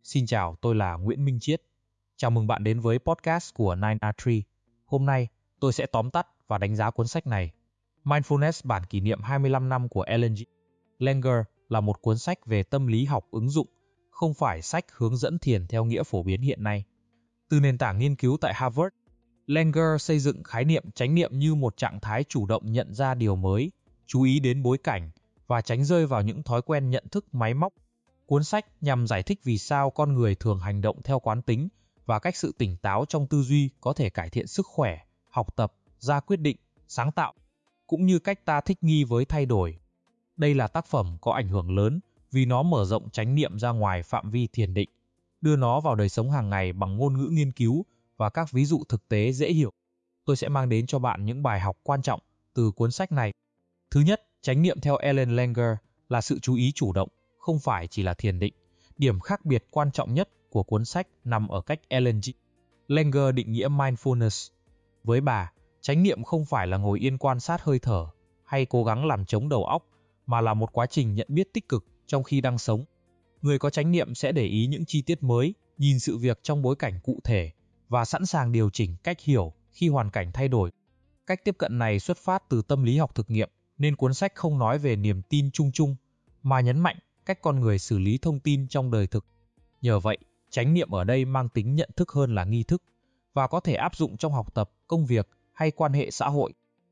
Xin chào, tôi là Nguyễn Minh Chiết. Chào mừng bạn đến với podcast của 9R3. Hôm nay, tôi sẽ tóm tắt và đánh giá cuốn sách này. Mindfulness bản kỷ niệm 25 năm của Ellen G. Langer là một cuốn sách về tâm lý học ứng dụng, không phải sách hướng dẫn thiền theo nghĩa phổ biến hiện nay. Từ nền tảng nghiên cứu tại Harvard, Langer xây dựng khái niệm chánh niệm như một trạng thái chủ động nhận ra điều mới, chú ý đến bối cảnh và tránh rơi vào những thói quen nhận thức máy móc. Cuốn sách nhằm giải thích vì sao con người thường hành động theo quán tính và cách sự tỉnh táo trong tư duy có thể cải thiện sức khỏe, học tập, ra quyết định, sáng tạo, cũng như cách ta thích nghi với thay đổi. Đây là tác phẩm có ảnh hưởng lớn vì nó mở rộng chánh niệm ra ngoài phạm vi thiền định, đưa nó vào đời sống hàng ngày bằng ngôn ngữ nghiên cứu và các ví dụ thực tế dễ hiểu. Tôi sẽ mang đến cho bạn những bài học quan trọng từ cuốn sách này. Thứ nhất, chánh niệm theo Ellen Langer là sự chú ý chủ động, không phải chỉ là thiền định. Điểm khác biệt quan trọng nhất của cuốn sách nằm ở cách Ellen G. Langer định nghĩa mindfulness. Với bà, chánh niệm không phải là ngồi yên quan sát hơi thở hay cố gắng làm trống đầu óc, mà là một quá trình nhận biết tích cực trong khi đang sống. Người có chánh niệm sẽ để ý những chi tiết mới, nhìn sự việc trong bối cảnh cụ thể và sẵn sàng điều chỉnh cách hiểu khi hoàn cảnh thay đổi. Cách tiếp cận này xuất phát từ tâm lý học thực nghiệm, nên cuốn sách không nói về niềm tin chung chung, mà nhấn mạnh cách con người xử lý thông tin trong đời thực. Nhờ vậy, chánh niệm ở đây mang tính nhận thức hơn là nghi thức, và có thể áp dụng trong học tập, công việc hay quan hệ xã hội.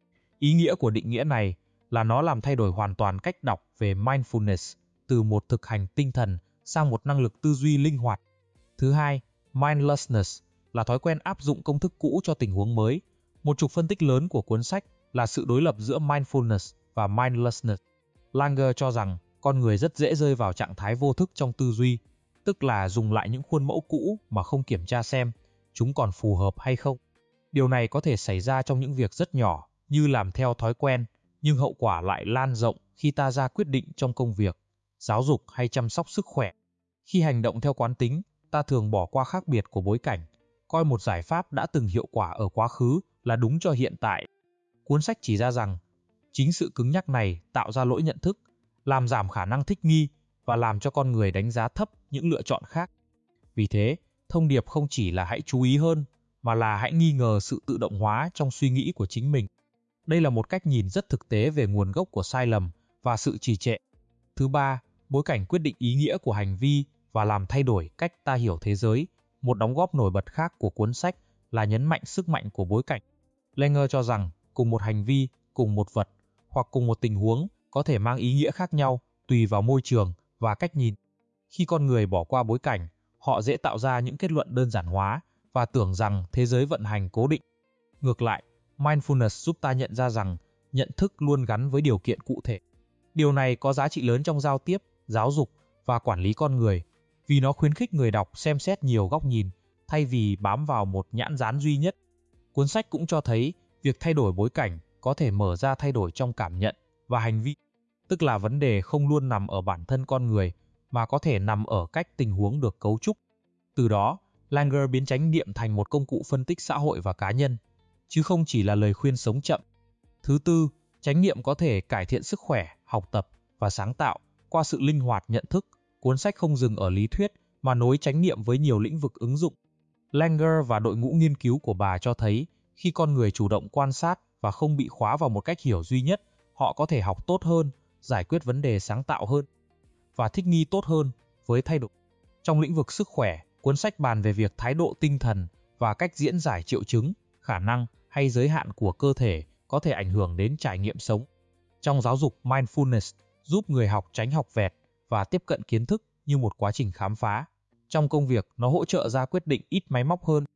Ý nghĩa của định nghĩa này là nó làm thay đổi hoàn toàn cách đọc về mindfulness từ một thực hành tinh thần sang một năng lực tư duy linh hoạt. Thứ hai, mindlessness là thói quen áp dụng công thức cũ cho tình huống mới. Một trục phân tích lớn của cuốn sách là sự đối lập giữa mindfulness và mindlessness. Langer cho rằng con người rất dễ rơi vào trạng thái vô thức trong tư duy, tức là dùng lại những khuôn mẫu cũ mà không kiểm tra xem chúng còn phù hợp hay không. Điều này có thể xảy ra trong những việc rất nhỏ như làm theo thói quen, nhưng hậu quả lại lan rộng khi ta ra quyết định trong công việc, giáo dục hay chăm sóc sức khỏe. Khi hành động theo quán tính, ta thường bỏ qua khác biệt của bối cảnh, coi một giải pháp đã từng hiệu quả ở quá khứ là đúng cho hiện tại. Cuốn sách chỉ ra rằng, chính sự cứng nhắc này tạo ra lỗi nhận thức, làm giảm khả năng thích nghi và làm cho con người đánh giá thấp những lựa chọn khác. Vì thế, thông điệp không chỉ là hãy chú ý hơn, mà là hãy nghi ngờ sự tự động hóa trong suy nghĩ của chính mình. Đây là một cách nhìn rất thực tế về nguồn gốc của sai lầm và sự trì trệ. Thứ ba, bối cảnh quyết định ý nghĩa của hành vi và làm thay đổi cách ta hiểu thế giới. Một đóng góp nổi bật khác của cuốn sách là nhấn mạnh sức mạnh của bối cảnh. Langer cho rằng cùng một hành vi, cùng một vật hoặc cùng một tình huống có thể mang ý nghĩa khác nhau tùy vào môi trường và cách nhìn. Khi con người bỏ qua bối cảnh, họ dễ tạo ra những kết luận đơn giản hóa và tưởng rằng thế giới vận hành cố định. Ngược lại, mindfulness giúp ta nhận ra rằng nhận thức luôn gắn với điều kiện cụ thể. Điều này có giá trị lớn trong giao tiếp, giáo dục và quản lý con người, vì nó khuyến khích người đọc xem xét nhiều góc nhìn thay vì bám vào một nhãn dán duy nhất. Cuốn sách cũng cho thấy việc thay đổi bối cảnh có thể mở ra thay đổi trong cảm nhận và hành vi, tức là vấn đề không luôn nằm ở bản thân con người mà có thể nằm ở cách tình huống được cấu trúc. Từ đó, Langer biến chánh niệm thành một công cụ phân tích xã hội và cá nhân, chứ không chỉ là lời khuyên sống chậm. Thứ tư, chánh niệm có thể cải thiện sức khỏe, học tập và sáng tạo qua sự linh hoạt nhận thức. Cuốn sách không dừng ở lý thuyết mà nối chánh niệm với nhiều lĩnh vực ứng dụng. Langer và đội ngũ nghiên cứu của bà cho thấy khi con người chủ động quan sát và không bị khóa vào một cách hiểu duy nhất, họ có thể học tốt hơn, giải quyết vấn đề sáng tạo hơn và thích nghi tốt hơn với thay đổi. Trong lĩnh vực sức khỏe, cuốn sách bàn về việc thái độ tinh thần và cách diễn giải triệu chứng, khả năng hay giới hạn của cơ thể có thể ảnh hưởng đến trải nghiệm sống. Trong giáo dục, mindfulness giúp người học tránh học vẹt và tiếp cận kiến thức như một quá trình khám phá. Trong công việc, nó hỗ trợ ra quyết định ít máy móc hơn.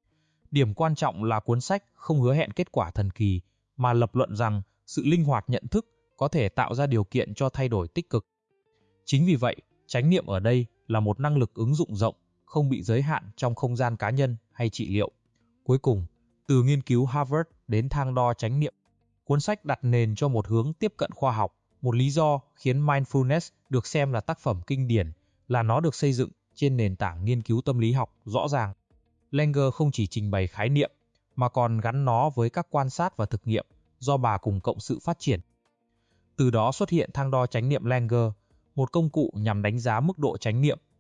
Điểm quan trọng là cuốn sách không hứa hẹn kết quả thần kỳ, mà lập luận rằng sự linh hoạt nhận thức có thể tạo ra điều kiện cho thay đổi tích cực. Chính vì vậy, chánh niệm ở đây là một năng lực ứng dụng rộng, không bị giới hạn trong không gian cá nhân hay trị liệu. Cuối cùng, từ nghiên cứu Harvard đến thang đo chánh niệm, cuốn sách đặt nền cho một hướng tiếp cận khoa học. Một lý do khiến Mindfulness được xem là tác phẩm kinh điển là nó được xây dựng trên nền tảng nghiên cứu tâm lý học rõ ràng. Langer không chỉ trình bày khái niệm, mà còn gắn nó với các quan sát và thực nghiệm do bà cùng cộng sự phát triển. Từ đó xuất hiện thang đo chánh niệm Langer, một công cụ nhằm đánh giá mức độ chánh niệm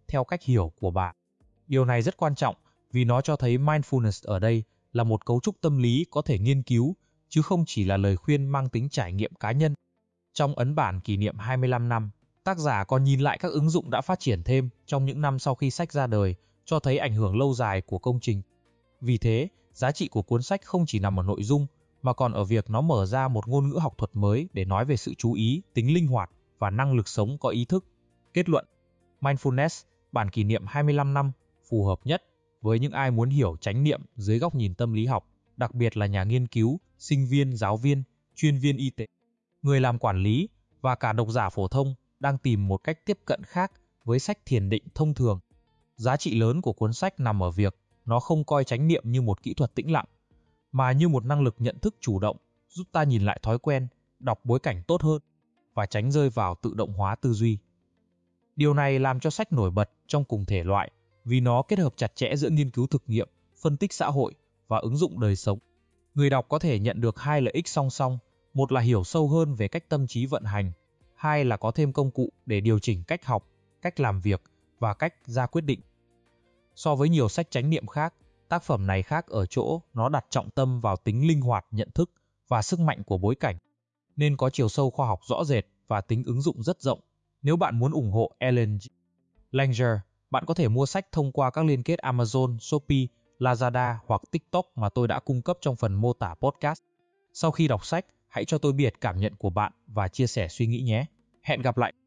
theo cách hiểu của bạn. Điều này rất quan trọng vì nó cho thấy mindfulness ở đây là một cấu trúc tâm lý có thể nghiên cứu, chứ không chỉ là lời khuyên mang tính trải nghiệm cá nhân. Trong ấn bản kỷ niệm 25 năm, tác giả còn nhìn lại các ứng dụng đã phát triển thêm trong những năm sau khi sách ra đời, cho thấy ảnh hưởng lâu dài của công trình. Vì thế, giá trị của cuốn sách không chỉ nằm ở nội dung, mà còn ở việc nó mở ra một ngôn ngữ học thuật mới để nói về sự chú ý, tính linh hoạt và năng lực sống có ý thức. Kết luận, Mindfulness, bản kỷ niệm 25 năm, phù hợp nhất với những ai muốn hiểu chánh niệm dưới góc nhìn tâm lý học, đặc biệt là nhà nghiên cứu, sinh viên, giáo viên, chuyên viên y tế, người làm quản lý và cả độc giả phổ thông đang tìm một cách tiếp cận khác với sách thiền định thông thường. Giá trị lớn của cuốn sách nằm ở việc nó không coi chánh niệm như một kỹ thuật tĩnh lặng, mà như một năng lực nhận thức chủ động, giúp ta nhìn lại thói quen, đọc bối cảnh tốt hơn và tránh rơi vào tự động hóa tư duy. Điều này làm cho sách nổi bật trong cùng thể loại vì nó kết hợp chặt chẽ giữa nghiên cứu thực nghiệm, phân tích xã hội và ứng dụng đời sống. Người đọc có thể nhận được hai lợi ích song song, một là hiểu sâu hơn về cách tâm trí vận hành, hai là có thêm công cụ để điều chỉnh cách học, cách làm việc và cách ra quyết định. So với nhiều sách chánh niệm khác, tác phẩm này khác ở chỗ nó đặt trọng tâm vào tính linh hoạt nhận thức và sức mạnh của bối cảnh, nên có chiều sâu khoa học rõ rệt và tính ứng dụng rất rộng. Nếu bạn muốn ủng hộ Ellen G. Langer, bạn có thể mua sách thông qua các liên kết Amazon, Shopee, Lazada hoặc TikTok mà tôi đã cung cấp trong phần mô tả podcast. Sau khi đọc sách, hãy cho tôi biết cảm nhận của bạn và chia sẻ suy nghĩ nhé. Hẹn gặp lại!